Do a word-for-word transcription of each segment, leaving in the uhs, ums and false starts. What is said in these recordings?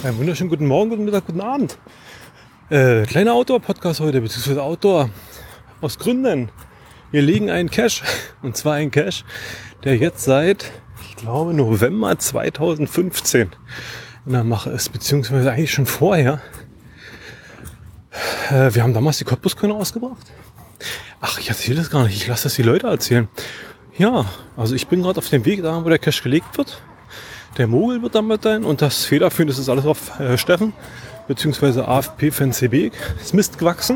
Einen wunderschönen guten Morgen, guten Mittag, guten Abend. Äh, kleiner Outdoor-Podcast heute, beziehungsweise Outdoor. Aus Gründen. Wir legen einen Cache. Und zwar einen Cache, der jetzt seit, ich glaube, November zweitausendfünfzehn in der Mache ist. Beziehungsweise eigentlich schon vorher. Äh, wir haben damals die Cottbus-Kölner ausgebracht. Ach, ich erzähle das gar nicht. Ich lasse das die Leute erzählen. Ja, also ich bin gerade auf dem Weg da, wo der Cache gelegt wird. Der Mogel wird damit sein und das federführend ist alles auf äh, Steffen, beziehungsweise A F P-Fan C B, ist Mist gewachsen.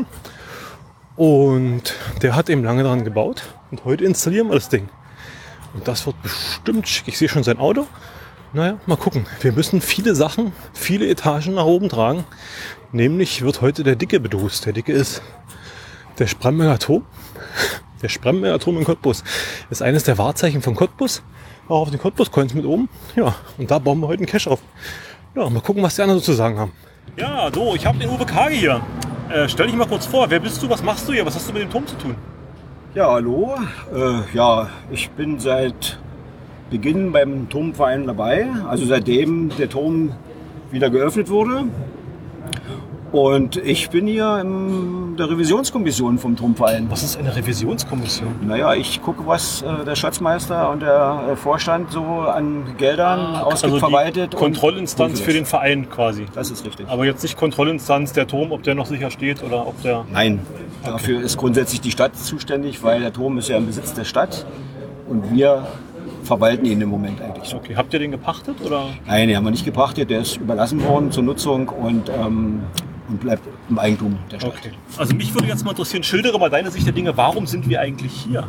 Und der hat eben lange daran gebaut und heute installieren wir das Ding. Und das wird bestimmt schick. Ich sehe schon sein Auto. Naja, mal gucken. Wir müssen viele Sachen, viele Etagen nach oben tragen. Nämlich wird heute der Dicke bedost. Der Dicke ist der Spremberger Turm. Der Spremberger Turm in Cottbus ist eines der Wahrzeichen von Cottbus. Auch auf den Cottbus-Coins mit oben. Ja, und da bauen wir heute einen Cache auf. Ja, mal gucken, was die anderen so zu sagen haben. Ja, so, ich habe den Uwe Kage hier. Äh, stell dich mal kurz vor. Wer bist du? Was machst du hier? Was hast du mit dem Turm zu tun? Ja, hallo. Äh, ja, ich bin seit Beginn beim Turmverein dabei. Also seitdem der Turm wieder geöffnet wurde. Und ich bin hier in der Revisionskommission vom Turmverein. Was ist eine Revisionskommission? Naja, ich gucke, was äh, der Schatzmeister und der äh, Vorstand so an Geldern ah, ausgibt, also verwaltet. Kontrollinstanz für den Verein quasi. Das ist richtig. Aber jetzt nicht Kontrollinstanz der Turm, ob der noch sicher steht oder ob der... Nein, okay. Dafür ist grundsätzlich die Stadt zuständig, weil der Turm ist ja im Besitz der Stadt und wir verwalten ihn im Moment eigentlich so. Okay, habt ihr den gepachtet oder? Nein, den haben wir nicht gepachtet, der ist überlassen worden zur Nutzung und... Ähm, und bleibt im Eigentum der Stadt. Okay. Also mich würde jetzt mal interessieren, schildere mal deine Sicht der Dinge, warum sind wir eigentlich hier?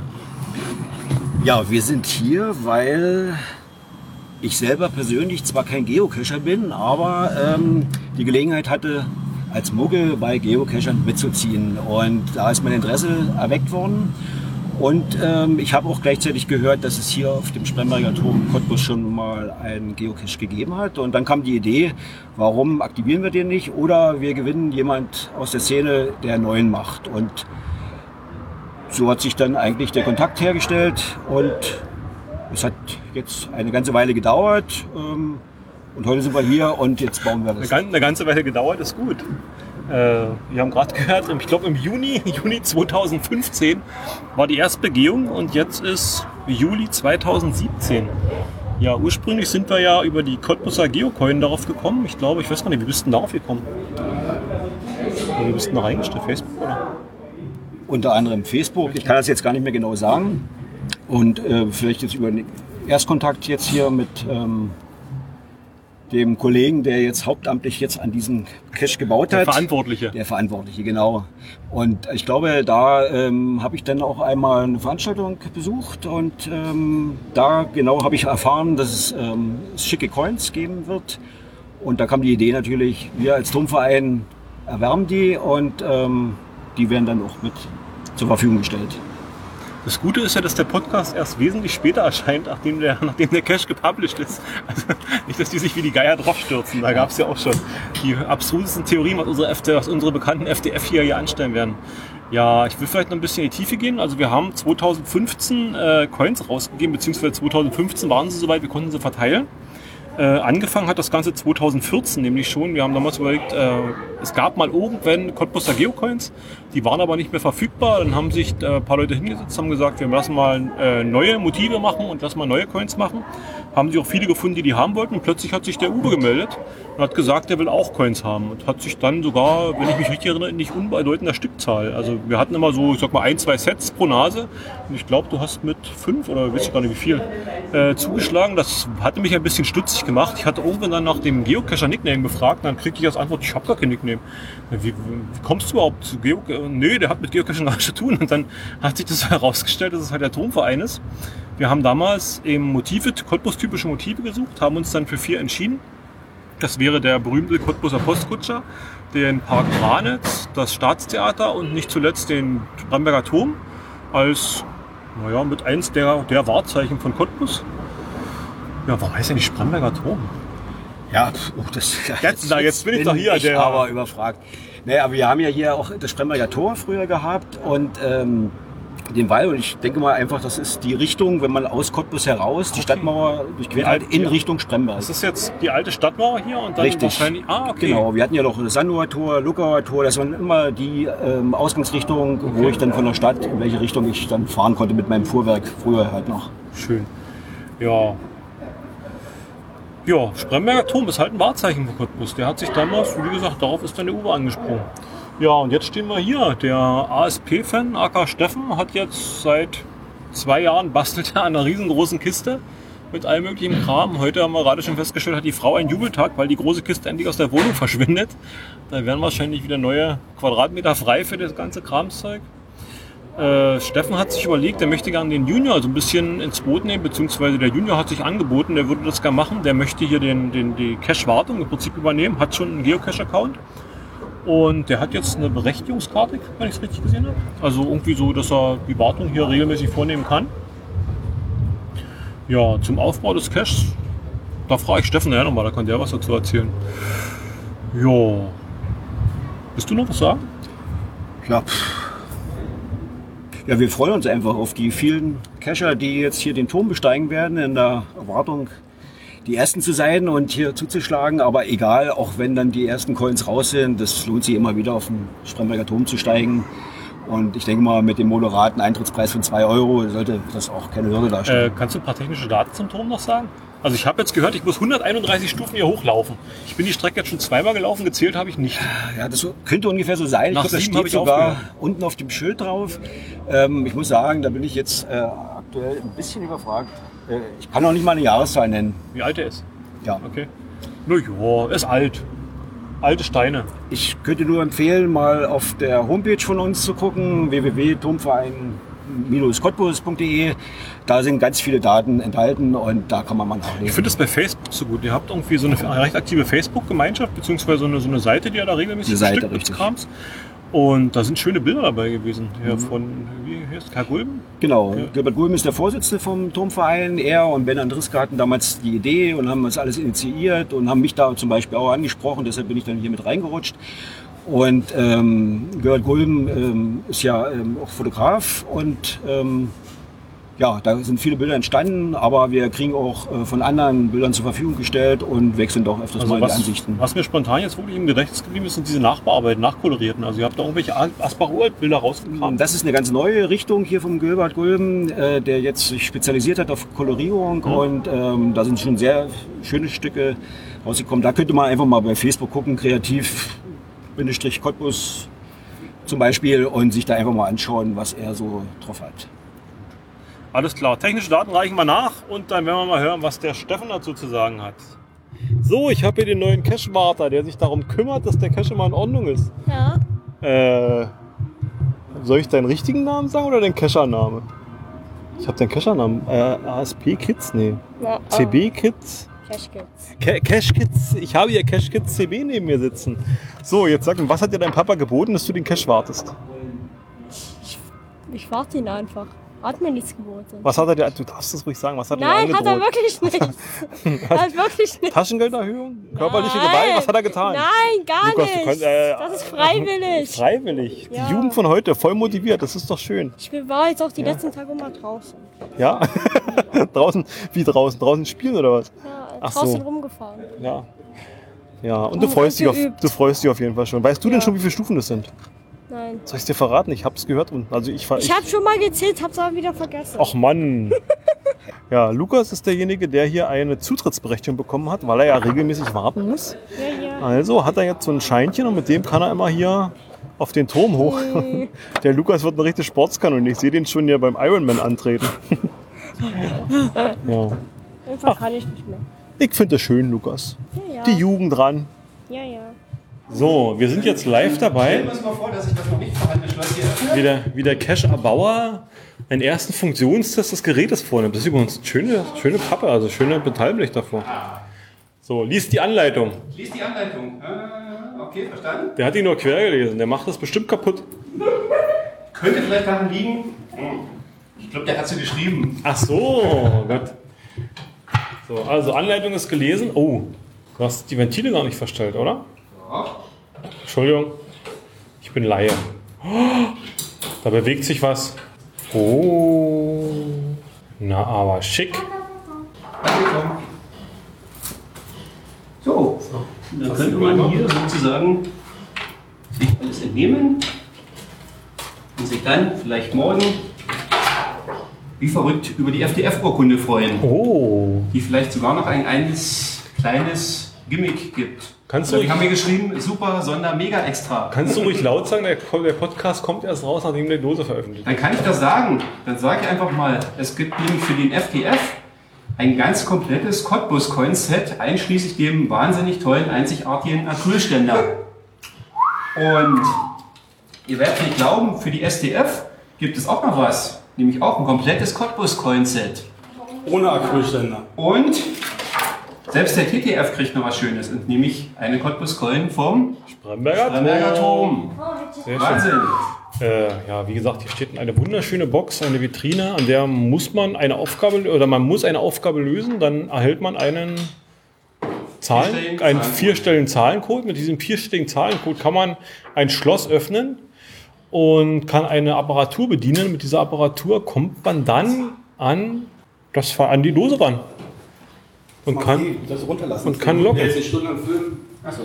Ja, wir sind hier, weil ich selber persönlich zwar kein Geocacher bin, aber ähm, die Gelegenheit hatte, als Muggel bei Geocachern mitzuziehen. Und da ist mein Interesse erweckt worden. Und ähm, ich habe auch gleichzeitig gehört, dass es hier auf dem Spremberger Turm Cottbus schon mal einen Geocache gegeben hat. Und dann kam die Idee, warum aktivieren wir den nicht? Oder wir gewinnen jemand aus der Szene, der einen neuen macht. Und so hat sich dann eigentlich der Kontakt hergestellt. Und es hat jetzt eine ganze Weile gedauert. Ähm, und heute sind wir hier und jetzt bauen wir das. Eine ganze Weile gedauert ist gut. Äh, wir haben gerade gehört, ich glaube im Juni, Juni zweitausendfünfzehn war die erste Begehung und jetzt ist Juli zweitausendsiebzehn. Ja, ursprünglich sind wir ja über die Cottbuser Geocoin darauf gekommen. Ich glaube, ich weiß gar nicht, wie bist du darauf gekommen? Wie bist du da reingestellt? Facebook oder? Unter anderem Facebook. Ich kann das jetzt gar nicht mehr genau sagen. Und äh, vielleicht jetzt über den Erstkontakt jetzt hier mit... Ähm dem Kollegen, der jetzt hauptamtlich jetzt an diesem Cache gebaut hat. Der Verantwortliche. Der Verantwortliche, genau. Und ich glaube, da ähm, habe ich dann auch einmal eine Veranstaltung besucht und ähm, da genau habe ich erfahren, dass es ähm, schicke Coins geben wird. Und da kam die Idee natürlich, wir als Turmverein erwärmen die und ähm, die werden dann auch mit zur Verfügung gestellt. Das Gute ist ja, dass der Podcast erst wesentlich später erscheint, nachdem der, nachdem der Cache gepublished ist. Also nicht, dass die sich wie die Geier draufstürzen. Da gab es ja auch schon die abstrusesten Theorien, was unsere, F D, was unsere bekannten F D F hier, hier anstellen werden. Ja, ich will vielleicht noch ein bisschen in die Tiefe gehen. Also wir haben zweitausendfünfzehn äh, Coins rausgegeben, beziehungsweise zweitausendfünfzehn waren sie soweit, wir konnten sie verteilen. Äh, angefangen hat das Ganze zweitausendvierzehn nämlich schon. Wir haben damals überlegt, äh, es gab mal irgendwann Cottbuser Geocoins, die waren aber nicht mehr verfügbar. Dann haben sich äh, ein paar Leute hingesetzt, haben gesagt, wir lassen mal äh, neue Motive machen und lassen mal neue Coins machen. Haben sich auch viele gefunden, die die haben wollten. Und plötzlich hat sich der Uwe gemeldet und hat gesagt, er will auch Coins haben. Und hat sich dann sogar, wenn ich mich richtig erinnere, in nicht unbedeutender Stückzahl. Also wir hatten immer so, ich sag mal, ein, zwei Sets pro Nase. Und ich glaube, du hast mit fünf oder weiß ich gar nicht wie viel äh, zugeschlagen. Das hatte mich ein bisschen stutzig gemacht. Ich hatte irgendwann dann nach dem Geocacher-Nickname gefragt. Dann kriegte ich als Antwort, ich habe gar kein Nickname. Wie, wie kommst du überhaupt zu Geocacher? Nee, der hat mit Geocaching gar nichts zu tun. Und dann hat sich das herausgestellt, dass es halt der Turmverein ist. Wir haben damals eben Motive, Cottbus-typische Motive gesucht, haben uns dann für vier entschieden. Das wäre der berühmte Cottbuser Postkutscher, den Park Branitz, das Staatstheater und nicht zuletzt den Spremberger Turm als, naja, mit eins der, der Wahrzeichen von Cottbus. Ja, warum heißt denn die Spremberger Turm? Ja, oh, das, jetzt, na, jetzt bin ich doch hier. Ich der aber überfragt. Naja, aber wir haben ja hier auch das Spremberger Tor früher gehabt und ähm, den Wall. Und ich denke mal einfach, das ist die Richtung, wenn man aus Cottbus heraus die Stadtmauer durchquert hat, in Ja. Richtung Spremberg. Das ist jetzt die alte Stadtmauer hier und dann Richtig. wahrscheinlich... Ah, okay. Genau, wir hatten ja noch das Sanduer Tor, Luckauer Tor, das waren immer die ähm, Ausgangsrichtungen, wo ich dann von der Stadt, in welche Richtung ich dann fahren konnte mit meinem Fuhrwerk, früher halt noch. Schön. Ja. Ja, Spremberger Turm ist halt ein Wahrzeichen von Cottbus. Der hat sich damals, wie gesagt, darauf ist dann der Uwe angesprungen. Ja, und jetzt stehen wir hier. Der A S P-Fan, A K Steffen, hat jetzt seit zwei Jahren bastelt er an einer riesengroßen Kiste mit allem möglichen Kram. Heute haben wir gerade schon festgestellt, hat die Frau einen Jubeltag, weil die große Kiste endlich aus der Wohnung verschwindet. Da werden wahrscheinlich wieder neue Quadratmeter frei für das ganze Kramszeug. Äh, Steffen hat sich überlegt, der möchte gerne den Junior so ein bisschen ins Boot nehmen, beziehungsweise der Junior hat sich angeboten, der würde das gerne machen. Der möchte hier den, den, die Cache-Wartung im Prinzip übernehmen, hat schon einen Geocache-Account. Und der hat jetzt eine Berechtigungskarte, wenn ich es richtig gesehen habe. Also irgendwie so, dass er die Wartung hier regelmäßig vornehmen kann. Ja, zum Aufbau des Caches, da frage ich Steffen nachher nochmal, da kann der was dazu erzählen. Ja. Willst du noch was sagen? Ja, pff. Ja, wir freuen uns einfach auf die vielen Cacher, die jetzt hier den Turm besteigen werden, in der Erwartung, die Ersten zu sein und hier zuzuschlagen. Aber egal, auch wenn dann die ersten Coins raus sind, das lohnt sich immer wieder auf den Spremberger Turm zu steigen. Und ich denke mal, mit dem moderaten Eintrittspreis von zwei Euro sollte das auch keine Hürde darstellen. Äh, kannst du ein paar technische Daten zum Turm noch sagen? Also ich habe jetzt gehört, ich muss hunderteinunddreißig Stufen hier hochlaufen. Ich bin die Strecke jetzt schon zweimal gelaufen, gezählt habe ich nicht. Ja, das könnte ungefähr so sein. Nach Ich glaube, das sieben steht habe ich sogar aufgehört. unten auf dem Schild drauf. Ähm, ich muss sagen, da bin ich jetzt äh, aktuell ein bisschen überfragt. Äh, ich kann auch nicht mal eine Jahreszahl nennen. Wie alt er ist? Ja. Okay. Na ja, ist alt. Alte Steine. Ich könnte nur empfehlen, mal auf der Homepage von uns zu gucken, w w w punkt turmverein Bindestrich cottbus punkt de. Da sind ganz viele Daten enthalten und da kann man mal Ich nachlesen. finde das bei Facebook so gut. Ihr habt irgendwie so eine recht aktive Facebook-Gemeinschaft, beziehungsweise so eine, so eine Seite, die ihr da regelmäßig Eine Seite, bestückt mit richtig. Krams. Und da sind schöne Bilder dabei gewesen. Hier von, wie heißt Karl Gulben? Genau, Ja. Gilbert Gulm ist der Vorsitzende vom Turmverein. Er und Ben Andriska hatten damals die Idee und haben das alles initiiert und haben mich da zum Beispiel auch angesprochen. Deshalb bin ich dann hier mit reingerutscht. Und ähm, Gilbert Gulm ähm, ist ja ähm, auch Fotograf und ähm, ja, da sind viele Bilder entstanden, aber wir kriegen auch äh, von anderen Bildern zur Verfügung gestellt und wechseln doch öfters Also mal was, die Ansichten. was mir spontan jetzt wirklich im Gedächtnis geblieben ist, sind diese Nachbearbeiteten, Nachkolorierten. Also ihr habt da irgendwelche Asbach-Uralt-Bilder rausgekramt. Das ist eine ganz neue Richtung hier vom Gilbert Gulben, äh, der jetzt sich spezialisiert hat auf Kolorierung Mhm. und ähm, da sind schon sehr schöne Stücke rausgekommen. Da könnte man einfach mal bei Facebook gucken, kreativ Bindestrich Cottbus zum Beispiel und sich da einfach mal anschauen, was er so drauf hat. Alles klar, technische Daten reichen wir nach und dann werden wir mal hören, was der Steffen dazu zu sagen hat. So, ich habe hier den neuen Cache-Warter, der sich darum kümmert, dass der Cache immer in Ordnung ist. Ja. Äh, soll ich deinen richtigen Namen sagen oder den Cacher-Namen? Ich habe den Cacher-Namen. Äh, A S P-Kids? Nee. Ja, C B-Kids? Cash Kids. Ca- Cache Kids, ich habe hier Cache Kids C B neben mir sitzen. So, jetzt sag mir, was hat dir dein Papa geboten, dass du den Cache wartest? Ich warte ihn einfach. Hat mir nichts geboten. Was hat er dir, du darfst es ruhig sagen, was hat Nein, er dir hat er angedroht? wirklich nicht. Er hat wirklich nicht. Taschengelderhöhung? Körperliche Nein. Gewalt? Was hat er getan? Nein, gar Lukas, du nicht. kannst, äh, das ist freiwillig. Freiwillig. Ja. Die Jugend von heute, voll motiviert, das ist doch schön. Ich war jetzt auch die letzten Tage immer draußen. Ja? Draußen, wie draußen? Draußen spielen oder was? Ja, Ach draußen so. rumgefahren. Ja. Ja, und du Und freust, dich auf, geübt. du freust dich auf jeden Fall schon. Weißt du denn Ja. schon, wie viele Stufen das sind? Nein. Soll ich dir verraten? Ich hab's gehört. Und also ich, Ich habe schon mal gezählt, hab's aber wieder vergessen. Ach Mann. Ja, Lukas ist derjenige, der hier eine Zutrittsberechtigung bekommen hat, weil er ja regelmäßig warten muss. Ja, ja. Also hat er jetzt so ein Scheinchen und mit dem kann er immer hier auf den Turm hoch. Der Lukas wird eine richtige Sportskanone. Ich sehe den schon hier beim Ironman antreten. Ja. Irgendwann kann ich nicht mehr. Ich finde das schön, Lukas. Ja, ja. Die Jugend dran. Ja, ja. So, wir sind jetzt live dabei, Stellen wir uns mal vor, dass ich das noch nicht vorhandene Schloss hier öffne. wie der, wie der Cache-Erbauer einen ersten Funktionstest des Gerätes vornimmt. Das ist übrigens eine schöne, schöne Pappe, also schöne Metallblech davor. So, liest die Anleitung. Lies die Anleitung. Äh, okay, verstanden. Der hat die nur quer gelesen, der macht das bestimmt kaputt. Könnte vielleicht daran liegen. Ich glaube, der hat sie geschrieben. Ach so, Gott. So, also Anleitung ist gelesen. Oh, du hast die Ventile gar nicht verstellt, oder? Ja. Entschuldigung, ich bin Laie. Oh, da bewegt sich was. Oh. Na, aber schick. So, dann könnte man hier sozusagen sich alles entnehmen und sich dann vielleicht morgen wie verrückt über die F D F-Urkunde freuen, Oh. die vielleicht sogar noch ein eines kleines Gimmick gibt. Kannst Also, du- die haben mir geschrieben, super, Sonder, mega extra. Kannst du ruhig laut sagen, der, der Podcast kommt erst raus, nachdem die Dose veröffentlicht Dann kann ich das sagen. Dann sage ich einfach mal, es gibt nämlich für den F D F ein ganz komplettes Cottbus-Coin-Set, einschließlich dem wahnsinnig tollen, einzigartigen Acrylständer. Und ihr werdet nicht glauben, für die S D F gibt es auch noch was, nämlich auch ein komplettes Cottbus-Coin-Set. Ohne Acrylständer. Und selbst der T T F kriegt noch was Schönes, und nämlich eine Cottbus-Coin vom Spremberger Spremberger Turm. Sehr schön. Wahnsinn. Äh, ja, wie gesagt, hier steht eine wunderschöne Box, eine Vitrine, an der muss man eine Aufgabe oder man muss eine Aufgabe lösen, dann erhält man einen Zahlen, Vierstelligen einen Zahlencode. vierstelligen Zahlencode. Mit diesem vierstelligen Zahlencode kann man ein Schloss öffnen und kann eine Apparatur bedienen. Mit dieser Apparatur kommt man dann an, das, an die Dose ran und kann, das runterlassen. und kann locken. Jetzt eine Stunde am Film. Achso.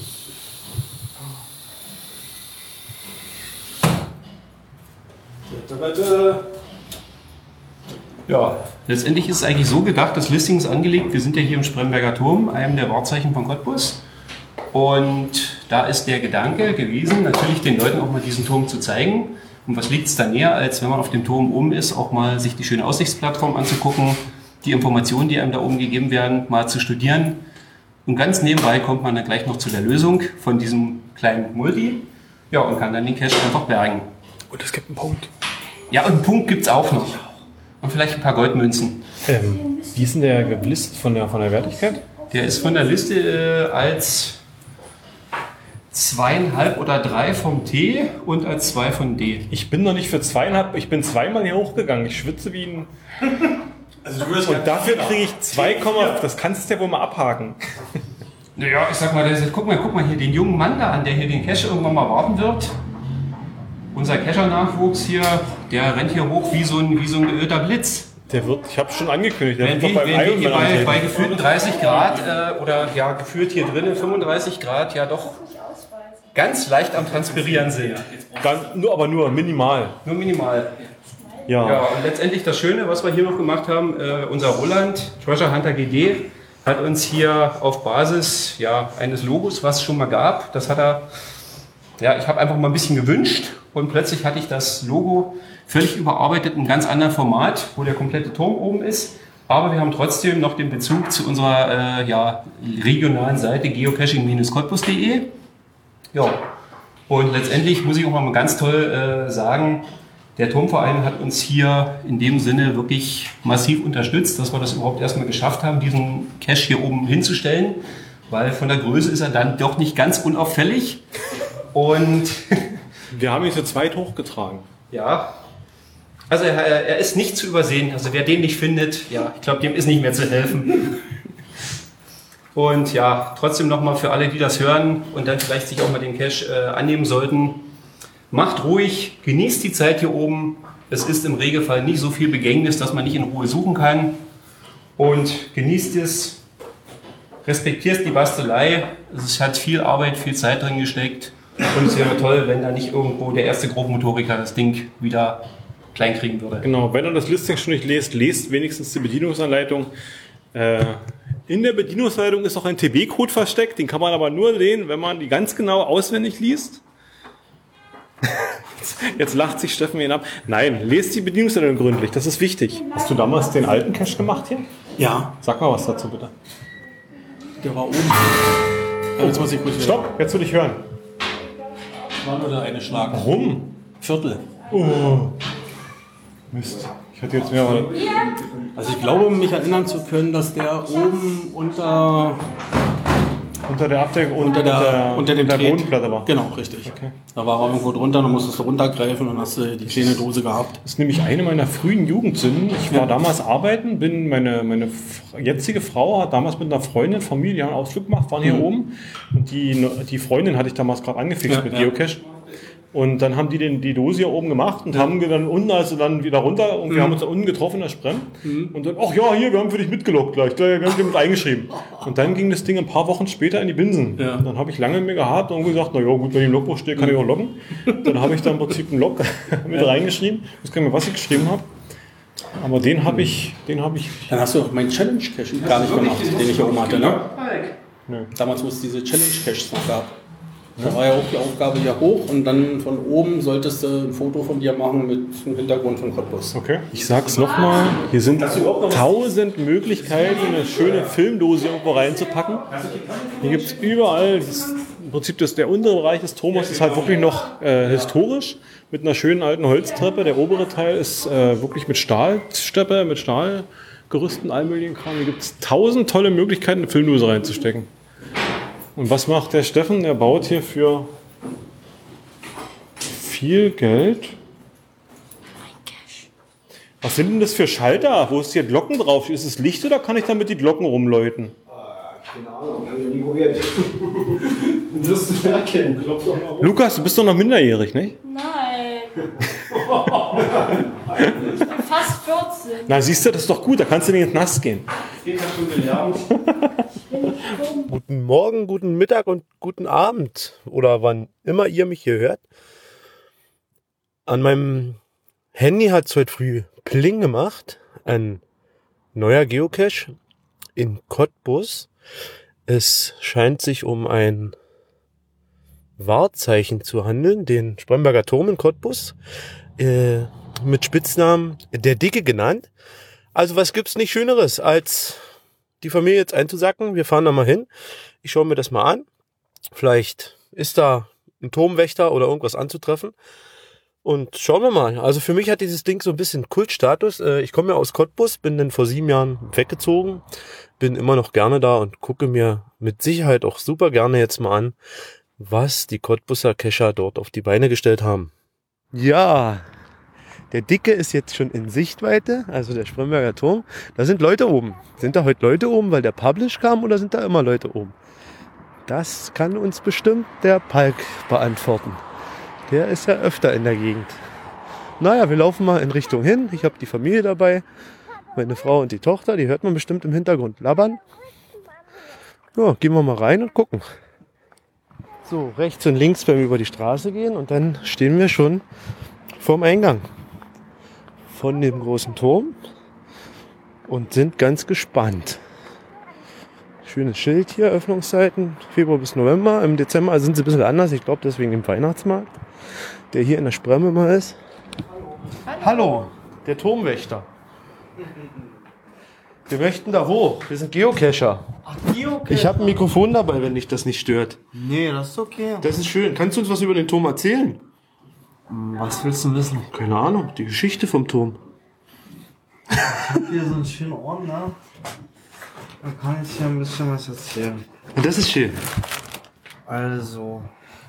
Ja, letztendlich ist es eigentlich so gedacht, das Listing ist angelegt. Wir sind ja hier im Spremberger Turm, einem der Wahrzeichen von Cottbus. Und da ist der Gedanke gewesen, natürlich den Leuten auch mal diesen Turm zu zeigen. Und was liegt es da näher, als wenn man auf dem Turm oben ist, auch mal sich die schöne Aussichtsplattform anzugucken, die Informationen, die einem da oben gegeben werden, mal zu studieren. Und ganz nebenbei kommt man dann gleich noch zu der Lösung von diesem kleinen Multi. Ja, und kann dann den Cache einfach bergen. Und es gibt einen Punkt. Ja, und einen Punkt gibt es auch noch. Und vielleicht ein paar Goldmünzen. Ähm, wie ist denn der gelistet von der, von der Wertigkeit? Der ist von der Liste äh, als zweieinhalb oder drei vom T und als zwei von D. Ich bin noch nicht für zweieinhalb, ich bin zweimal hier hochgegangen. Ich schwitze wie ein... Also du wirst Und dafür kriege ich zwei, das kannst du ja wohl mal abhaken. Naja, ich sag mal, der ist, guck mal, guck mal hier den jungen Mann da an, der hier den Cache irgendwann mal warten wird. Unser Cacher-Nachwuchs hier, der rennt hier hoch wie so ein, wie so ein geölter Blitz. Der wird, ich habe schon angekündigt, der Wenn wird wir, doch beim wenn wir hier Ironman bei, antreten. bei gefühlten dreißig Grad äh, oder ja, gefühlt hier drinnen fünfunddreißig Grad ja doch ganz leicht am Transpirieren sind. Dann, nur, aber nur minimal. Nur minimal. Ja. Ja, und letztendlich das Schöne, was wir hier noch gemacht haben, äh, unser Roland, Treasure Hunter G D, hat uns hier auf Basis ja, eines Logos, was es schon mal gab, das hat er, ja, ich habe einfach mal ein bisschen gewünscht und plötzlich hatte ich das Logo völlig überarbeitet in einem ganz anderen Format, wo der komplette Turm oben ist. Aber wir haben trotzdem noch den Bezug zu unserer äh, ja, regionalen Seite geocaching Bindestrich cottbus punkt de. Ja, und letztendlich muss ich auch mal ganz toll äh, sagen, der Turmverein hat uns hier in dem Sinne wirklich massiv unterstützt, dass wir das überhaupt erstmal geschafft haben, diesen Cache hier oben hinzustellen, weil von der Größe ist er dann doch nicht ganz unauffällig. Und Wir haben ihn zu zweit hochgetragen. ja, also er, er ist nicht zu übersehen. Also wer den nicht findet, ja, ich glaube, dem ist nicht mehr zu helfen. Und ja, trotzdem nochmal für alle, die das hören und dann vielleicht sich auch mal den Cache äh, annehmen sollten, macht ruhig, genießt die Zeit hier oben. Es ist im Regelfall nicht so viel Begängnis, dass man nicht in Ruhe suchen kann. Und genießt es, respektiert die Bastelei. Es hat viel Arbeit, viel Zeit drin gesteckt. Und es wäre toll, wenn da nicht irgendwo der erste Grobmotoriker das Ding wieder klein kriegen würde. Genau, wenn ihr das Listing schon nicht lest, lest wenigstens die Bedienungsanleitung. Äh, in der Bedienungsanleitung ist auch ein T B-Code versteckt, den kann man aber nur sehen, wenn man die ganz genau auswendig liest. Jetzt lacht sich Steffen ihn ab. Nein, lest die Bedienungsanleitung gründlich, das ist wichtig. Hast du damals den alten Cache gemacht hier? Ja, Sag mal was dazu bitte. der war oben. Oh, jetzt muss ich kurz Stopp, jetzt will ich hören. War nur der eine Schlag. Warum? Viertel. Oh. Mist. Ich hatte jetzt mehr. Also ich glaube, mich erinnern zu können, dass der oben unter, Unter der Abdeckung und unter, der, unter dem der Tret- Bodenplatte war. Genau, richtig. Da war er irgendwo drunter, dann musstest du runtergreifen und dann hast du die kleine Dose gehabt. Das ist nämlich eine meiner frühen Jugendsünden. Ich war damals arbeiten, bin meine, meine jetzige Frau hat damals mit einer Freundin, Familie einen Ausflug gemacht, waren hier Mhm. oben. Und die, die Freundin hatte ich damals gerade angefixt Ja, mit ja. Geocache. Und dann haben die den, die Dose hier oben gemacht und ja. haben dann unten, also dann wieder runter und mhm. wir haben uns da unten getroffen in der Sprem. Mhm. Und dann, ach ja, hier, wir haben für dich mitgelockt gleich, wir haben dich mit eingeschrieben. Und dann ging das Ding ein paar Wochen später in die Binsen. Ja. Dann habe ich lange mit mir gehabt und gesagt, na ja, gut, wenn ich im Logbuch stehe, kann ich auch loggen. Dann habe ich da im Prinzip einen Log mit ja. reingeschrieben. Ich weiß gar nicht mehr, was ich geschrieben habe. Aber den habe ich, den habe ich... Dann hast du auch meinen Challenge-Cache gar nicht gemacht, den ich hier oben hatte, ne? Nö. Damals, wo es diese Challenge-Caches noch gab. Da war ja auch die Aufgabe hier hoch und dann von oben solltest du ein Foto von dir machen mit dem Hintergrund von Cottbus. Okay. Ich sag's nochmal, hier sind tausend Möglichkeiten, eine schöne Filmdose irgendwo reinzupacken. Hier gibt's überall, das, im Prinzip das, der untere Bereich des Turmes ist halt wirklich noch äh, historisch, mit einer schönen alten Holztreppe. Der obere Teil ist äh, wirklich mit Stahlsteppe, mit Stahlgerüsten, all möglichen Kram. Hier gibt's tausend tolle Möglichkeiten, eine Filmdose reinzustecken. Und was macht der Steffen? Der baut hier für viel Geld. Was sind denn das für Schalter? Wo ist hier Glocken drauf? Ist es Licht oder kann ich damit die Glocken rumläuten? Keine Ahnung, habe ich nie probiert. Du wirst du erkennen. Klopf doch mal rum. Lukas, du bist doch noch minderjährig, nicht? Nein. Ich bin fast vierzehn. Na, siehst du, das ist doch gut, da kannst du nicht ins Nass gehen. Ich habe schon gelernt. Guten Morgen, guten Mittag und guten Abend oder wann immer ihr mich hier hört. An meinem Handy hat es heute früh Pling gemacht. Ein neuer Geocache in Cottbus. Es scheint sich um ein Wahrzeichen zu handeln, den Spremberger Turm in Cottbus, äh, mit Spitznamen der Dicke genannt. Also was gibt's nicht Schöneres, als die Familie jetzt einzusacken? Wir fahren da mal hin. Ich schaue mir das mal an. Vielleicht ist da ein Turmwächter oder irgendwas anzutreffen. Und schauen wir mal. Also für mich hat dieses Ding so ein bisschen Kultstatus. Ich komme ja aus Cottbus, bin dann vor sieben Jahren weggezogen, bin immer noch gerne da und gucke mir mit Sicherheit auch super gerne jetzt mal an, was die Cottbuser Cacher dort auf die Beine gestellt haben. Ja, der Dicke ist jetzt schon in Sichtweite, also der Spremberger Turm. Da sind Leute oben. Sind da heute Leute oben, weil der Publish kam, oder sind da immer Leute oben? Das kann uns bestimmt der Palk beantworten. Der ist ja öfter in der Gegend. Naja, wir laufen mal in Richtung hin. Ich habe die Familie dabei. Meine Frau und die Tochter, die hört man bestimmt im Hintergrund labbern. Ja, gehen wir mal rein und gucken. So, rechts und links beim über die Straße gehen und dann stehen wir schon vorm Eingang von dem großen Turm und sind ganz gespannt. Schönes Schild hier, Öffnungszeiten, Februar bis November. Im Dezember also sind sie ein bisschen anders, ich glaube deswegen im Weihnachtsmarkt, der hier in der Spremme mal ist. Hallo. Hallo, der Turmwächter. Wir möchten da hoch, wir sind Geocacher. Ach, Geocacher. Ich habe ein Mikrofon dabei, wenn dich das nicht stört. Nee, das ist okay. Das ist schön. Kannst du uns was über den Turm erzählen? Was willst du wissen? Keine Ahnung, die Geschichte vom Turm. Ich habe hier so einen schönen Ordner. Da kann ich hier ein bisschen was erzählen. Und das ist schön. Also,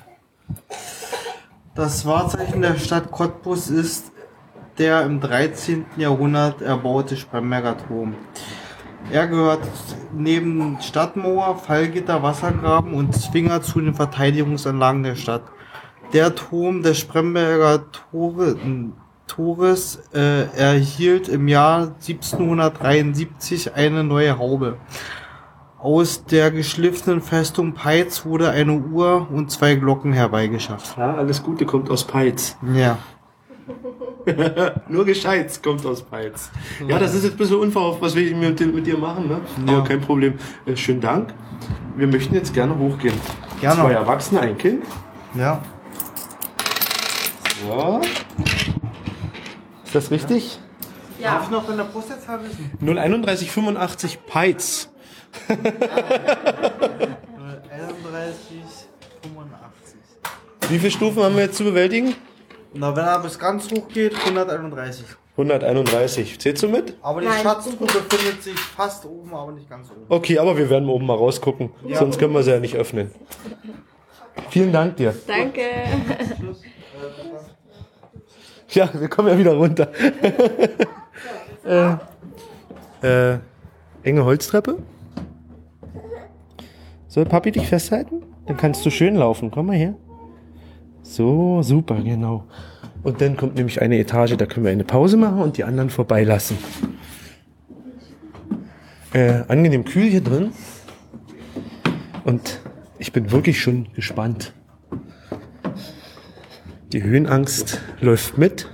das Wahrzeichen der Stadt Cottbus ist der im dreizehnten Jahrhundert erbaute Spremberger Turm. Er gehört neben Stadtmauer, Fallgitter, Wassergraben und Zwinger zu den Verteidigungsanlagen der Stadt. Der Turm des Spremberger Tore, Tores äh, erhielt im Jahr siebzehnhundertdreiundsiebzig eine neue Haube. Aus der geschliffenen Festung Peitz wurde eine Uhr und zwei Glocken herbeigeschafft. Ja, alles Gute kommt aus Peitz. Ja. Nur Gescheites kommt aus Peitz. Ja, das ist jetzt ein bisschen unverhofft, was wir mit, mit dir machen, ne? Ja. Aber kein Problem. Äh, schönen Dank. Wir möchten jetzt gerne hochgehen. Gerne. Zwei Erwachsene, ein Kind. Ja. So. Ist das richtig? Ja. Darf ich noch in der Postleitzahl wissen? null einunddreißig fünfundachtzig Peitz. einunddreißig fünfundachtzig. Wie viele Stufen haben wir jetzt zu bewältigen? Na, wenn er bis ganz hoch geht, hunderteinunddreißig. hunderteinunddreißig. Zählst du mit? Aber die Nein. Schatztruhe befindet sich fast oben, aber nicht ganz oben. Okay, aber wir werden oben mal rausgucken. Ja. Sonst können wir sie ja nicht öffnen. Vielen Dank dir. Danke. Ja, wir kommen ja wieder runter. äh, äh, enge Holztreppe. Soll Papi dich festhalten? Dann kannst du schön laufen. Komm mal her. So, super, genau. Und dann kommt nämlich eine Etage, da können wir eine Pause machen und die anderen vorbeilassen. Äh, angenehm kühl hier drin. Und ich bin wirklich schon gespannt. Die Höhenangst läuft mit.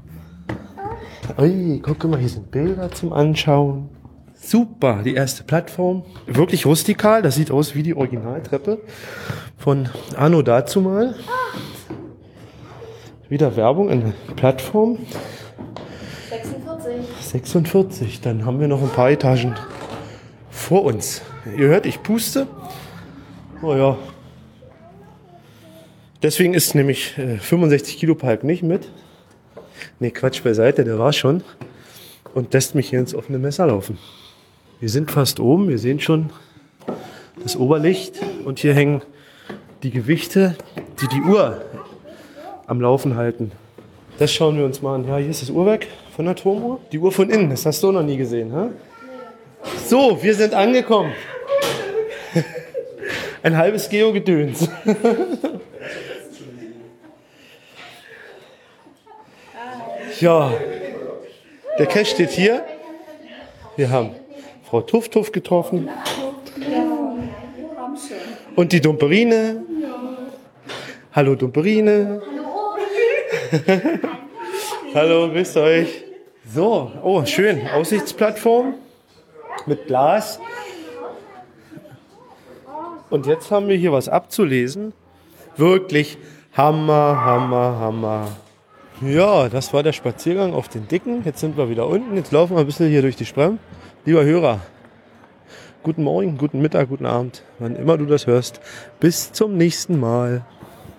Ui, guck mal, hier sind Bilder zum Anschauen. Super, die erste Plattform. Wirklich rustikal, das sieht aus wie die Originaltreppe von Anno dazumal. Wieder Werbung, eine Plattform. sechsundvierzig. sechsundvierzig, dann haben wir noch ein paar Etagen vor uns. Ihr hört, ich puste. Oh ja. Deswegen ist nämlich äh, fünfundsechzig Kilo Palk nicht mit. Ne, Quatsch beiseite, der war schon. Und lässt mich hier ins offene Messer laufen. Wir sind fast oben, wir sehen schon das Oberlicht. Und hier hängen die Gewichte, die die Uhr am Laufen halten. Das schauen wir uns mal an. Ja, hier ist das Uhrwerk von der Turmuhr. Die Uhr von innen, das hast du noch nie gesehen, hä? So, wir sind angekommen. Ein halbes Geo-Gedöns. Ja, der Cache steht hier. Wir haben Frau Tuff Tuff getroffen. Und die Dumperine. Hallo Dumperine. Hallo, grüßt euch. So, oh, schön. Aussichtsplattform mit Glas. Und jetzt haben wir hier was abzulesen. Wirklich Hammer, Hammer, Hammer. Ja, das war der Spaziergang auf den Dicken. Jetzt sind wir wieder unten. Jetzt laufen wir ein bisschen hier durch die Sprem. Lieber Hörer, guten Morgen, guten Mittag, guten Abend, wann immer du das hörst. Bis zum nächsten Mal.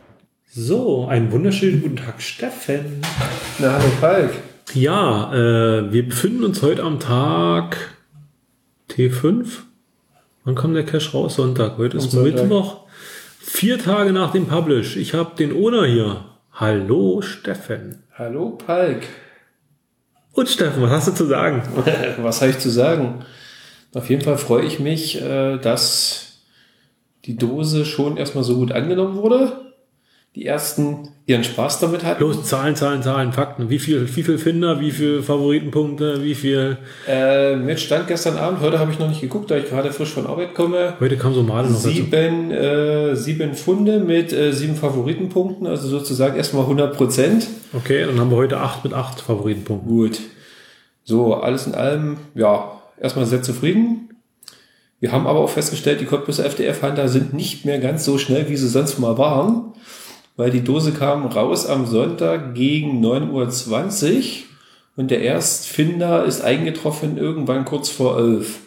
So, einen wunderschönen guten Tag, Steffen. Na, hallo Falk. Ja, äh, wir befinden uns heute am Tag T fünf. Wann kommt der Cache raus? Sonntag. Heute ist Sonntag. Mittwoch. Vier Tage nach dem Publish. Ich habe den Owner hier. Hallo, Steffen. Hallo Falk. Und Steffen, was hast du zu sagen? Was habe ich zu sagen? Auf jeden Fall freue ich mich, äh, dass die Dose schon erstmal so gut angenommen wurde. Die ersten ihren Spaß damit hatten. Los, Zahlen, Zahlen, Zahlen, Fakten. Wie viel, wie viel Finder, wie viel Favoritenpunkte, wie viel... Äh, mit stand gestern Abend, heute habe ich noch nicht geguckt, da ich gerade frisch von Arbeit komme. Heute kam so Male noch dazu. Sieben, äh, sieben Funde mit äh, sieben Favoritenpunkten, also sozusagen erstmal hundert Prozent. Okay, dann haben wir heute acht mit acht Favoritenpunkten. Gut. So, alles in allem, ja, erstmal sehr zufrieden. Wir haben aber auch festgestellt, die Cottbusser F D F-Hunter sind nicht mehr ganz so schnell, wie sie sonst mal waren, weil die Dose kam raus am Sonntag gegen neun Uhr zwanzig und der Erstfinder ist eingetroffen irgendwann kurz vor elf.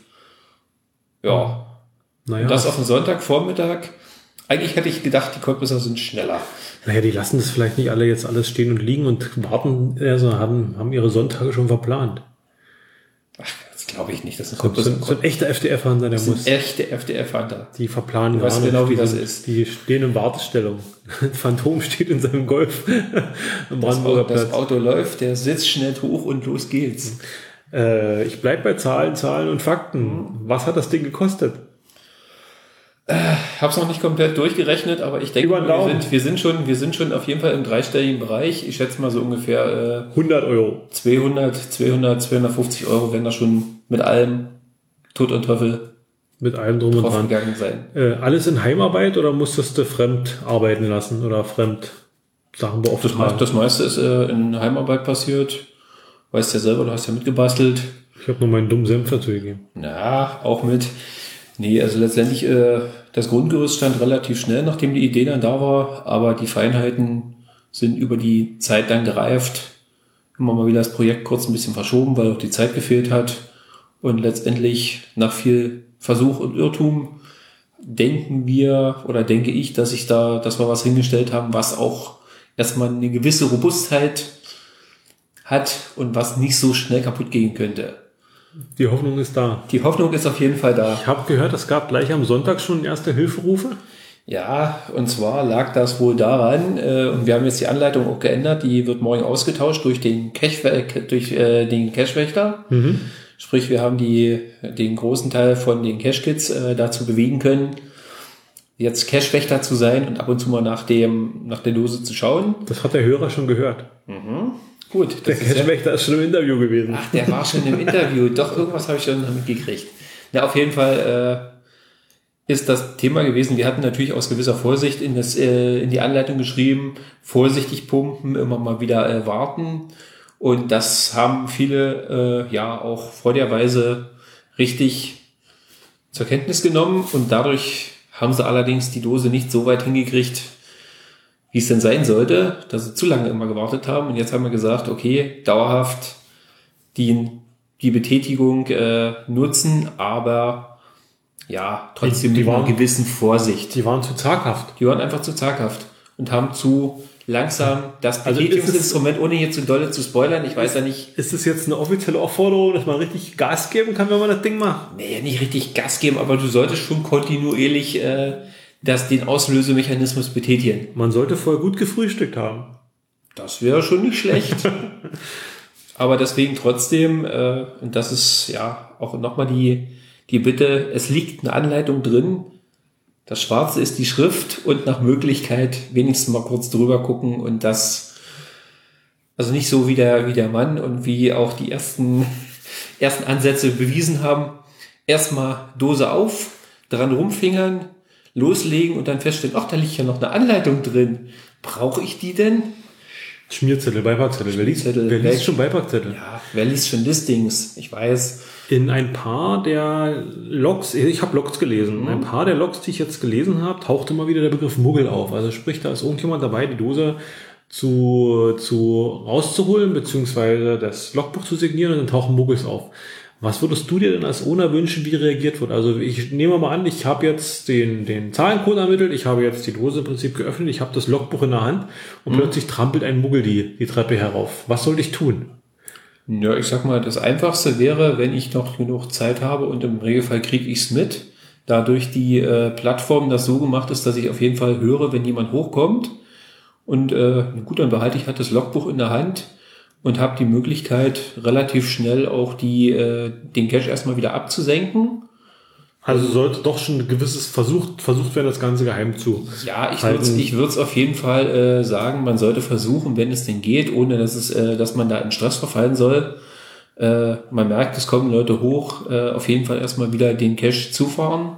Ja, Naja, und das auf den Sonntagvormittag. Eigentlich hätte ich gedacht, die Cottbusser sind schneller. naja, die lassen das vielleicht nicht alle jetzt alles stehen und liegen und warten, also haben, haben ihre Sonntage schon verplant. Ach, das glaube ich nicht. Das sind, So, so, so ein echter F D F-Hunter, der das muss... sind echte F D F-Hunter. Die verplanen Du weißt gar nicht. genau, wie Die das sind- ist. Die stehen in Wartestellung. Phantom steht in seinem Golf am Das, Brandenburger Auto, das Platz. Auto läuft, der Sitz schnellt hoch und los geht's. Äh, ich bleib bei Zahlen, Zahlen und Fakten. Was hat das Ding gekostet? Ich habe es noch nicht komplett durchgerechnet, aber ich denke, Über den wir Daumen. sind, wir, sind schon, wir sind schon auf jeden Fall im dreistelligen Bereich. Ich schätze mal so ungefähr hundert Euro. äh, zweihundert, zweihundert, zweihundertfünfzig Euro, wenn da schon mit allem Tod und Teufel Mit allem drum und drauf dran. gegangen sein. Äh, alles in Heimarbeit oder musstest du fremd arbeiten lassen oder fremd Sachen Das, mei- beauftragen? das meiste ist äh, in Heimarbeit passiert. Weißt ja selber, du hast ja mitgebastelt. Ich habe nur meinen dummen Senf dazu gegeben. Ja, auch mit. Nee, also letztendlich, äh, das Grundgerüst stand relativ schnell, nachdem die Idee dann da war, aber die Feinheiten sind über die Zeit dann gereift. Immer mal wieder das Projekt kurz ein bisschen verschoben, weil auch die Zeit gefehlt hat. Und letztendlich nach viel Versuch und Irrtum denken wir oder denke ich, dass ich da, dass wir was hingestellt haben, was auch erstmal eine gewisse Robustheit hat und was nicht so schnell kaputt gehen könnte. Die Hoffnung ist da. Die Hoffnung ist auf jeden Fall da. Ich habe gehört, es gab gleich am Sonntag schon erste Hilferufe. Ja, und zwar lag das wohl daran, äh, und wir haben jetzt die Anleitung auch geändert, die wird morgen ausgetauscht durch den Cache, durch äh, den Cachewächter. Mhm. Sprich, wir haben die, den großen Teil von den Cache-Kits äh, dazu bewegen können, jetzt Cachewächter zu sein und ab und zu mal nach dem nach der Dose zu schauen. Das hat der Hörer schon gehört. Mhm. Gut. Der Cachewächter ist schon im Interview gewesen. Ach, der war schon im Interview. Doch, irgendwas habe ich schon mitgekriegt. Ja, auf jeden Fall äh, ist das Thema gewesen. Wir hatten natürlich aus gewisser Vorsicht in, das, äh, in die Anleitung geschrieben, vorsichtig pumpen, immer mal wieder äh, warten. Und das haben viele äh, ja auch freudigerweise richtig zur Kenntnis genommen. Und dadurch haben sie allerdings die Dose nicht so weit hingekriegt, wie es denn sein sollte, dass sie zu lange immer gewartet haben. Und jetzt haben wir gesagt, okay, dauerhaft die, die Betätigung äh, nutzen, aber ja, trotzdem Die- die mit einer waren- gewissen Vorsicht. Die waren zu zaghaft. Die waren einfach zu zaghaft und haben zu langsam das Also ist es- Betätigungsinstrument, ohne jetzt zu dolle zu spoilern, ich weiß ja nicht, Ist das jetzt eine offizielle Aufforderung, dass man richtig Gas geben kann, wenn man das Ding macht? nee, nicht richtig Gas geben, aber du solltest schon kontinuierlich äh, das, den Auslösemechanismus betätigen. Man sollte vorher gut gefrühstückt haben. Das wäre schon nicht schlecht. Aber deswegen trotzdem, äh, und das ist ja auch nochmal die, die Bitte, es liegt eine Anleitung drin. Das Schwarze ist die Schrift und nach Möglichkeit wenigstens mal kurz drüber gucken und das, also nicht so wie der, wie der Mann und wie auch die ersten, ersten Ansätze bewiesen haben. Erstmal Dose auf, dran rumfingern, loslegen und dann feststellen, ach, da liegt ja noch eine Anleitung drin. Brauche ich die denn? Schmierzettel, Beipackzettel. Wer liest, Schmierzettel, wer liest welch- schon Beipackzettel? Ja, wer liest schon Listings? Ich weiß. In ein paar der Logs, ich habe Logs gelesen, in ein paar der Logs, die ich jetzt gelesen habe, tauchte mal wieder der Begriff Muggel auf. Also sprich, da ist irgendjemand dabei, die Dose zu, zu rauszuholen, beziehungsweise das Logbuch zu signieren und dann tauchen Muggels auf. Was würdest du dir denn als Owner wünschen, wie reagiert wird? Also ich nehme mal an, ich habe jetzt den, den Zahlencode ermittelt, ich habe jetzt die Dose im Prinzip geöffnet, ich habe das Logbuch in der Hand und plötzlich trampelt ein Muggel die, die Treppe herauf. Was soll ich tun? Ja, ich sag mal, das Einfachste wäre, wenn ich noch genug Zeit habe und im Regelfall kriege ich es mit, dadurch die äh, Plattform das so gemacht ist, dass ich auf jeden Fall höre, wenn jemand hochkommt und äh, gut, dann behalte ich halt das Logbuch in der Hand und habe die Möglichkeit, relativ schnell auch die äh, den Cache erstmal wieder abzusenken. Also sollte doch schon ein gewisses versucht, versucht werden, das Ganze geheim zu. Ja, ich halten. würde ich würde es auf jeden Fall äh, sagen, man sollte versuchen, wenn es denn geht, ohne dass es, äh, dass man da in Stress verfallen soll. Äh, man merkt, es kommen Leute hoch, äh, auf jeden Fall erstmal wieder den Cache zufahren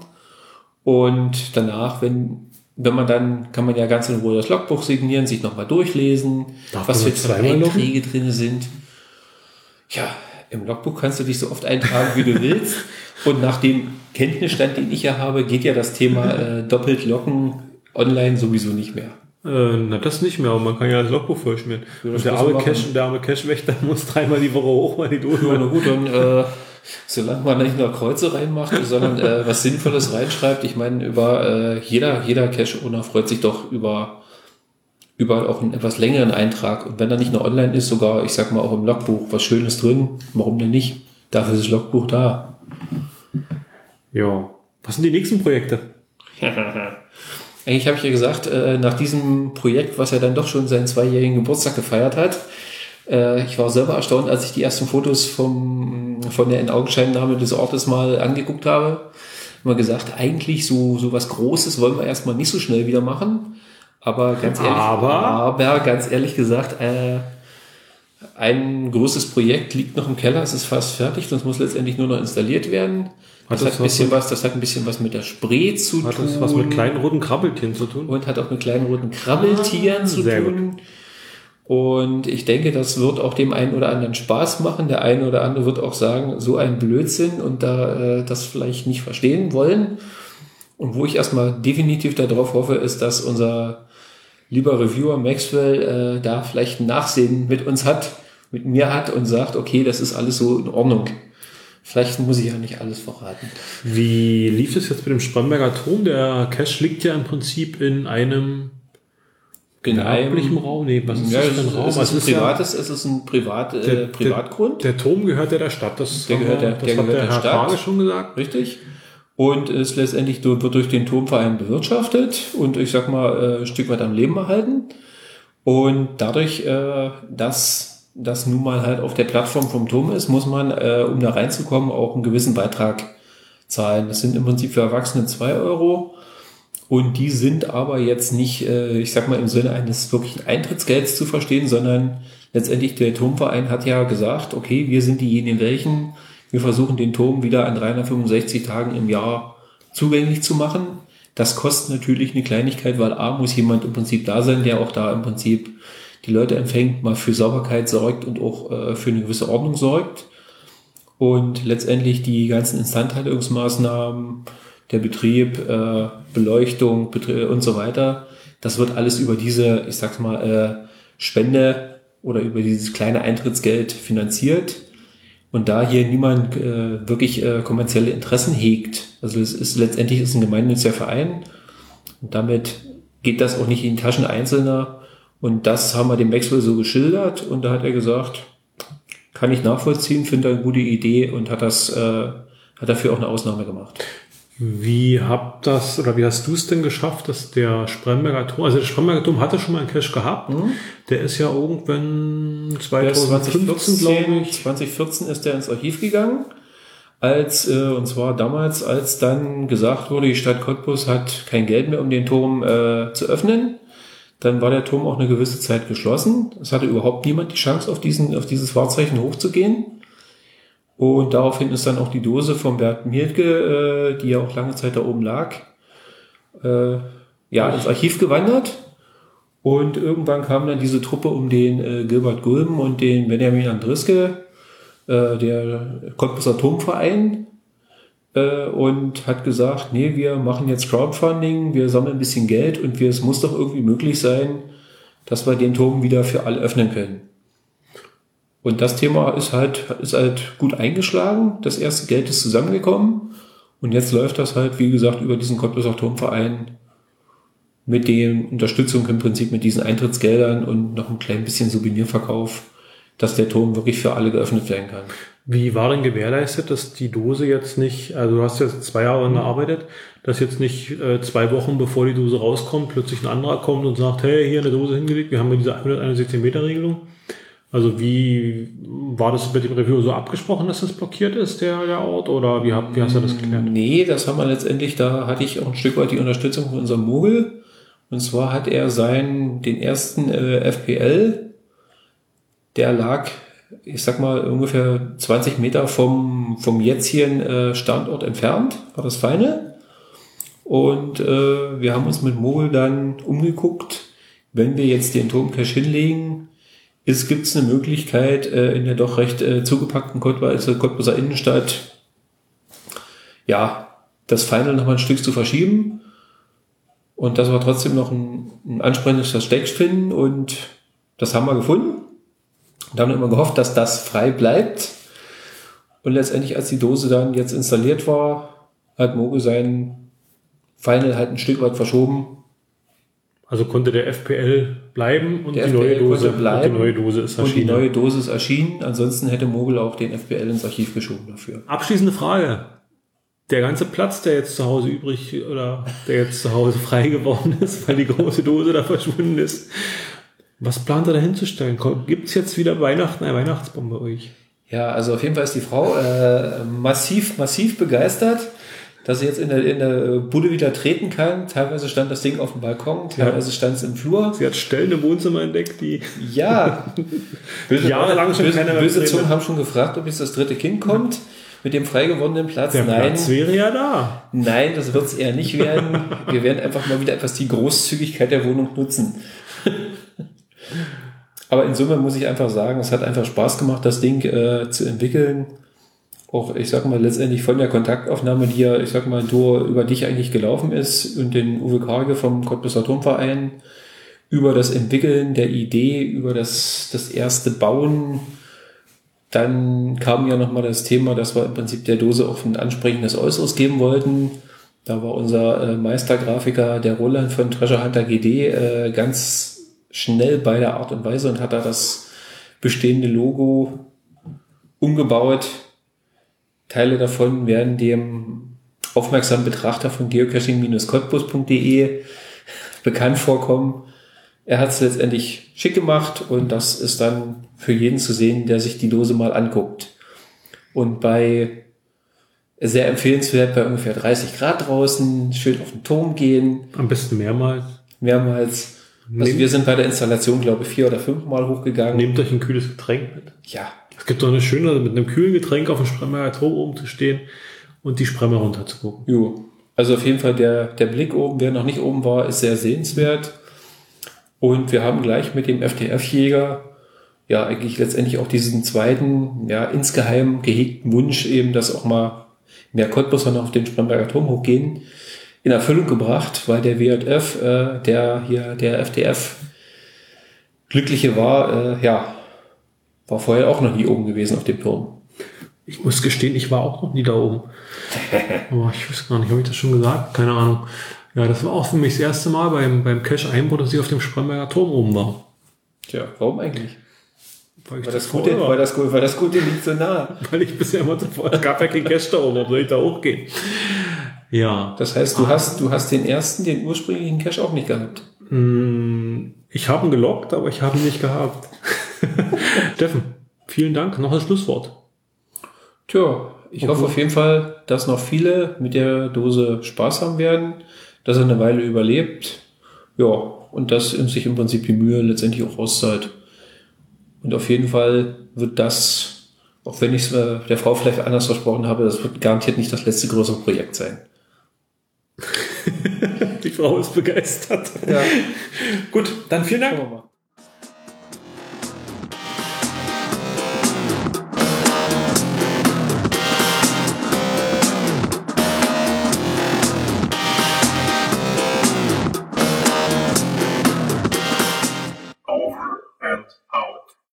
und danach, wenn wenn man dann, kann man ja ganz in Ruhe das Logbuch signieren, sich nochmal durchlesen, Darf was man für nur zweimal Einträge drin sind. Ja, im Logbuch kannst du dich so oft eintragen, wie du willst. Und nach dem Kenntnisstand, den ich ja habe, geht ja das Thema äh, doppelt locken online sowieso nicht mehr. Äh, na, das nicht mehr, aber man kann ja das Logbuch vollschmieren. Ja, das Und der muss arme, man Cache, machen. der arme Cachewächter muss dreimal die Woche hoch, weil die Dose Ja, na gut, dann, äh, solange man nicht nur Kreuze reinmacht, sondern äh, was Sinnvolles reinschreibt. Ich meine, über äh, jeder, jeder Cache-Owner freut sich doch über, über auch einen etwas längeren Eintrag. Und wenn er nicht nur online ist, sogar, ich sag mal, auch im Logbuch was Schönes drin, warum denn nicht? Dafür ist das Logbuch da. Ja. Was sind die nächsten Projekte? Eigentlich habe ich ja gesagt, äh, nach diesem Projekt, was er dann doch schon seinen zweijährigen Geburtstag gefeiert hat, äh, ich war selber erstaunt, als ich die ersten Fotos vom, von der In-Augenscheinnahme des Ortes mal angeguckt habe. Mal gesagt, eigentlich so, so was Großes wollen wir erstmal nicht so schnell wieder machen. Aber ganz ehrlich, Aber? aber ganz ehrlich gesagt, äh, ein großes Projekt liegt noch im Keller, es ist fast fertig, das muss letztendlich nur noch installiert werden. Hat Das, das hat ein was bisschen mit- was, das hat ein bisschen was mit der Spree zu Hat tun. das was mit kleinen roten Krabbeltieren zu tun? Und hat auch mit kleinen roten Krabbeltieren Ah, zu sehr tun. Und ich denke, das wird auch dem einen oder anderen Spaß machen. Der eine oder andere wird auch sagen, so ein Blödsinn und da äh, das vielleicht nicht verstehen wollen. Und wo ich erstmal definitiv darauf hoffe, ist, dass unser lieber Reviewer Maxwell äh, da vielleicht ein Nachsehen mit uns hat, mit mir hat und sagt, okay, das ist alles so in Ordnung. Vielleicht muss ich ja nicht alles verraten. Wie lief es jetzt mit dem Spremberger Turm? Der Cache liegt ja im Prinzip in einem In gewerblichen Raum. Nee, was ist ja, das es für ein ist, Raum? es Was ist ein ja- privates, es ist ein Privat, äh, Der- Privatgrund. Der Turm gehört ja der Stadt. Das, Der haben gehört wir- der- das der hat gehört der der Herr Stadt. Frage schon gesagt. Richtig. Und ist letztendlich so- wird durch den Turmverein bewirtschaftet und ich sag mal, äh, ein Stück weit am Leben erhalten. Und dadurch, äh, dass das nun mal halt auf der Plattform vom Turm ist, muss man, äh, um da reinzukommen, auch einen gewissen Beitrag zahlen. Das sind im Prinzip für Erwachsene zwei Euro Und die sind aber jetzt nicht, äh, ich sag mal, im Sinne eines wirklichen Eintrittsgelds zu verstehen, sondern letztendlich der Turmverein hat ja gesagt, okay, wir sind diejenigen welchen, wir versuchen den Turm wieder an dreihundertfünfundsechzig Tagen im Jahr zugänglich zu machen. Das kostet natürlich eine Kleinigkeit, weil A, muss jemand im Prinzip da sein, der auch da im Prinzip die Leute empfängt, mal für Sauberkeit sorgt und auch äh, für eine gewisse Ordnung sorgt. Und letztendlich die ganzen Instandhaltungsmaßnahmen, der Betrieb, äh, Beleuchtung Betrie- und so weiter, das wird alles über diese, ich sag's mal, äh, Spende oder über dieses kleine Eintrittsgeld finanziert. Und da hier niemand äh, wirklich äh, kommerzielle Interessen hegt, also es ist letztendlich ist ein gemeinnütziger Verein und damit geht das auch nicht in die Taschen Einzelner. Und das haben wir dem Maxwell so geschildert und da hat er gesagt, kann ich nachvollziehen, finde eine gute Idee und hat das, äh, hat dafür auch eine Ausnahme gemacht. Wie habt das, oder wie hast du es denn geschafft, dass der Spremberger Turm, also der Spremberger Turm hatte schon mal einen Cache gehabt, mhm. der ist ja irgendwann zwanzig fünfzehn, glaube ich. zwanzig vierzehn ist der ins Archiv gegangen, als, äh, und zwar damals, als dann gesagt wurde, die Stadt Cottbus hat kein Geld mehr, um den Turm äh, zu öffnen. Dann war der Turm auch eine gewisse Zeit geschlossen. Es hatte überhaupt niemand die Chance, auf diesen, auf dieses Wahrzeichen hochzugehen. Und daraufhin ist dann auch die Dose von Bert Mielke, äh, die ja auch lange Zeit da oben lag, äh, ja, ins Archiv gewandert. Und irgendwann kam dann diese Truppe um den äh, Gilbert Gulben und den Benjamin Andriske, äh, der Cottbuser Turmverein, äh, und hat gesagt, nee, wir machen jetzt Crowdfunding, wir sammeln ein bisschen Geld und wir, es muss doch irgendwie möglich sein, dass wir den Turm wieder für alle öffnen können. Und das Thema ist halt, ist halt gut eingeschlagen. Das erste Geld ist zusammengekommen. Und jetzt läuft das halt, wie gesagt, über diesen Cottbuser Turmverein mit der Unterstützung im Prinzip mit diesen Eintrittsgeldern und noch ein klein bisschen Souvenirverkauf, dass der Turm wirklich für alle geöffnet werden kann. Wie war denn gewährleistet, dass die Dose jetzt nicht, also du hast jetzt zwei Jahre lang gearbeitet, dass jetzt nicht äh, zwei Wochen bevor die Dose rauskommt, plötzlich ein anderer kommt und sagt, hey, hier eine Dose hingelegt, wir haben ja diese hunderteinundsechzig Meter Regelung. Also wie war das mit dem Review so abgesprochen, dass das blockiert ist, der, der Ort? Oder wie, hab, wie hast du das geklärt? Nee, das haben wir letztendlich, da hatte ich auch ein Stück weit die Unterstützung von unserem Mogel. Und zwar hat er seinen, den ersten äh, F P L, der lag, ich sag mal, ungefähr zwanzig Meter vom, vom jetzigen äh, Standort entfernt, war das Final. Und äh, wir haben uns mit Mogel dann umgeguckt, wenn wir jetzt den Turmcache hinlegen, Es gibt eine Möglichkeit, äh, in der doch recht äh, zugepackten Cottbuser, Cottbuser Innenstadt, ja, das Final noch mal ein Stück zu verschieben und dass wir trotzdem noch ein, ein ansprechendes Versteck finden, und das haben wir gefunden und haben immer gehofft, dass das frei bleibt. Und letztendlich, als die Dose dann jetzt installiert war, hat Mogo sein Final halt ein Stück weit verschoben. Also konnte der F P L bleiben und, der die F P L neue, Dose, bleiben, und die neue Dose ist erschienen. Und die neue Dose ist erschienen. Ansonsten hätte Mogel auch den F P L ins Archiv geschoben dafür. Abschließende Frage. Der ganze Platz, der jetzt zu Hause übrig oder der jetzt zu Hause frei geworden ist, weil die große Dose da verschwunden ist, was plant er da hinzustellen? Gibt es jetzt wieder Weihnachten, ein Weihnachtsbaum bei euch? Ja, also auf jeden Fall ist die Frau äh, massiv, massiv begeistert, dass sie jetzt in der, in der Bude wieder treten kann. Teilweise stand das Ding auf dem Balkon, teilweise ja. stand es im Flur. Sie hat Stellen im Wohnzimmer entdeckt, die... Ja. böse, Jahrelang schon böse, keiner böse Zungen haben schon gefragt, ob jetzt das dritte Kind kommt mit dem frei gewonnenen Platz. Der Nein. Platz wäre ja da. Nein, das wird es eher nicht werden. Wir werden einfach mal wieder etwas die Großzügigkeit der Wohnung nutzen. Aber in Summe muss ich einfach sagen, es hat einfach Spaß gemacht, das Ding äh, zu entwickeln. Auch, ich sag mal, letztendlich von der Kontaktaufnahme, die ja, ich sag mal, du über dich eigentlich gelaufen ist und den Uwe Karge vom Cottbuser Turmverein, über das Entwickeln der Idee, über das, das erste Bauen. Dann kam ja nochmal das Thema, dass wir im Prinzip der Dose auch ein ansprechendes Äußeres geben wollten. Da war unser äh, Meistergrafiker, der Roland von Treasure Hunter G D, äh, ganz schnell bei der Art und Weise und hat da das bestehende Logo umgebaut. Teile davon werden dem aufmerksamen Betrachter von geocaching Bindestrich cottbus Punkt de bekannt vorkommen. Er hat es letztendlich schick gemacht und das ist dann für jeden zu sehen, der sich die Dose mal anguckt. Und bei Sehr empfehlenswert bei ungefähr dreißig Grad draußen, schön auf den Turm gehen. Am besten mehrmals. Mehrmals. Also Nehmt- wir sind bei der Installation, glaube ich, vier oder fünf Mal hochgegangen. Nehmt euch ein kühles Getränk mit. Ja, Es gibt doch eine schöne, mit einem kühlen Getränk auf dem Spremberger Turm oben zu stehen und die Spremme runter zu gucken. jo. Also auf jeden Fall der, der Blick oben, wer noch nicht oben war, ist sehr sehenswert. Und wir haben gleich mit dem F T F-Jäger ja eigentlich letztendlich auch diesen zweiten, ja insgeheim gehegten Wunsch eben, dass auch mal mehr Cottbusser noch auf den Spremberger Turm hochgehen, in Erfüllung gebracht, weil der W J F, äh, der hier, der F T F Glückliche war, äh, ja, war vorher auch noch nie oben gewesen auf dem Turm. Ich muss gestehen, ich war auch noch nie da oben. Aber ich weiß gar nicht, habe ich das schon gesagt? Keine Ahnung. Ja, das war auch für mich das erste Mal beim, beim Cache-Einbruch, dass ich auf dem Spremberger Turm oben war. Tja, warum eigentlich? Weil ich Weil das, davor Gute, war. weil, das, Gute- weil das Gute liegt so nah. Weil ich bisher immer zuvor, es gab ja kein Cache da oben, warum soll ich da hochgehen? Ja. Das heißt, du hast, du hast den ersten, den ursprünglichen Cache auch nicht gehabt. Mm, Ich habe ihn gelockt, aber ich habe ihn nicht gehabt. Steffen, vielen Dank. Noch ein Schlusswort. Tja, ich hoffe auf jeden Fall, dass noch viele mit der Dose Spaß haben werden, dass er eine Weile überlebt. Ja, und dass sich im Prinzip die Mühe letztendlich auch auszahlt. Und auf jeden Fall wird das, auch wenn ich es äh, der Frau vielleicht anders versprochen habe, das wird garantiert nicht das letzte größere Projekt sein. Die Frau ist begeistert. Ja. Gut, dann vielen Dank. Schauen wir mal.